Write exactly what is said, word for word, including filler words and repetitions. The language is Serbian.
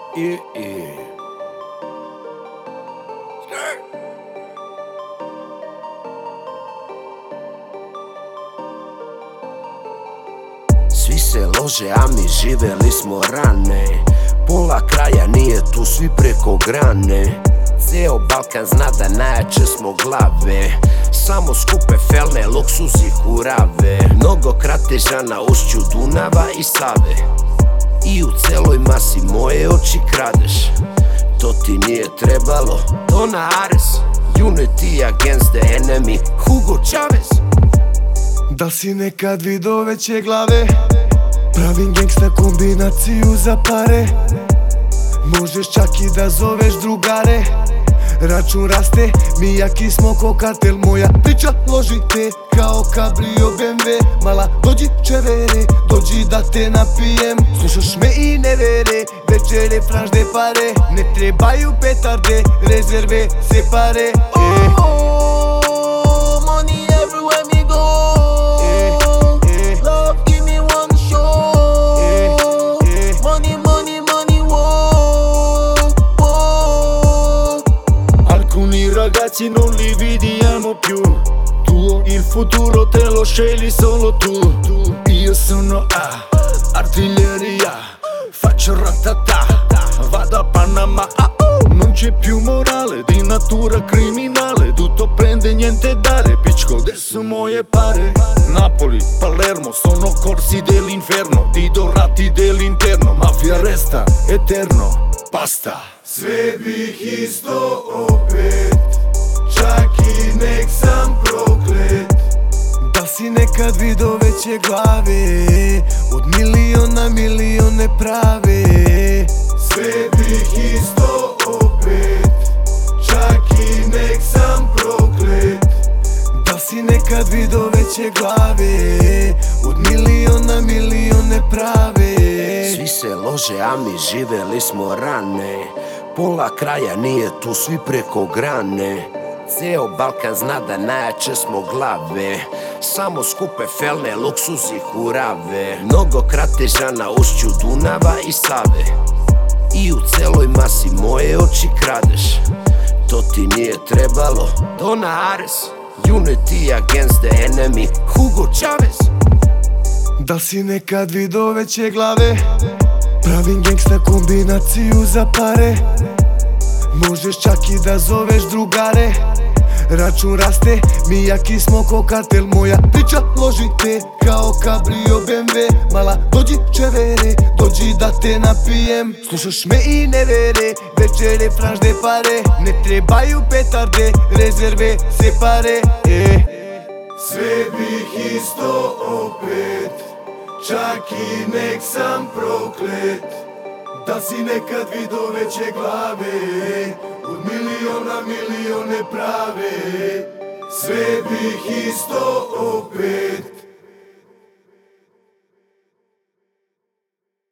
I, i. Svi se lože, a mi živeli smo rane. Pola kraja nije tu, svi preko grane. Ceo Balkan zna da najjače smo glave. Samo skupe felne, luksuz i kurave. Mnogo krateža na ušću Dunava i Save. I u celoj masi moje oči kradeš. To ti nije trebalo, Dona Ares, Unity against the enemy, Hugo Chavez. Da si nekad vidio veće glave? Pravim gangsta kombinaciju za pare. Možeš čak i da zoveš drugare. Račun raste, mi jaki smo ko kartel. Moja priča ložite kao kabrio B M W. Mala dođi čevere, dođi da te napijem. Slušaš me i ne vere, večere franžde pare. Ne trebaju petarde, rezerve se pare. Oh, oh, money everywhere me go. Love give me one show. Money, money, money, wow, wow. Alcuni ragazzi non li vediamo più. Tu, il futuro te lo scegli solo tu. Io sono A, artiglieria, faccio ratata, vado a Panama. Ah, oh. Non c'è più morale, di natura criminale. Tutto prende, niente dare, piccolo adesso moje pare. Napoli, Palermo, sono corsi dell'inferno, di dorati dell'interno. Mafia resta eterno, basta. Sve bih isto opet, čak i nek sam proklet. Da si nekad vidio veće glave, od miliona milione prave. Sve bih isto opet, čak i nek sam proklet. Da si nekad vidio veće glave, od miliona milione prave. Svi se lože, a mi živeli smo rane. Pola kraja nije tu, svi preko grane. Ceo Balkan zna da najjače smo glave. Samo skupe felne, luksuz i kurave. Mnogo krateža na ušću Dunava i Save. I u celoj masi moje oči kradeš. To ti nije trebalo, Dona Ares, Unity against the enemy, Hugo Chavez. Da si nekad vidio veće glave? Pravim gangsta kombinaciju za pare. Možeš čak i da zoveš drugare. Račun raste, mi jaki smo ko kartel. Moja priča ložite kao kabrio B M W. Mala dođi čevere, dođi da te napijem. Slušaš me i ne vere, večere franžde pare. Ne trebaju petarde, rezerve se pare. e. Sve bih isto opet, čak i nek sam proklet. Da si nekad vidio veće glave, od miliona milione prave. Sve bih isto opet,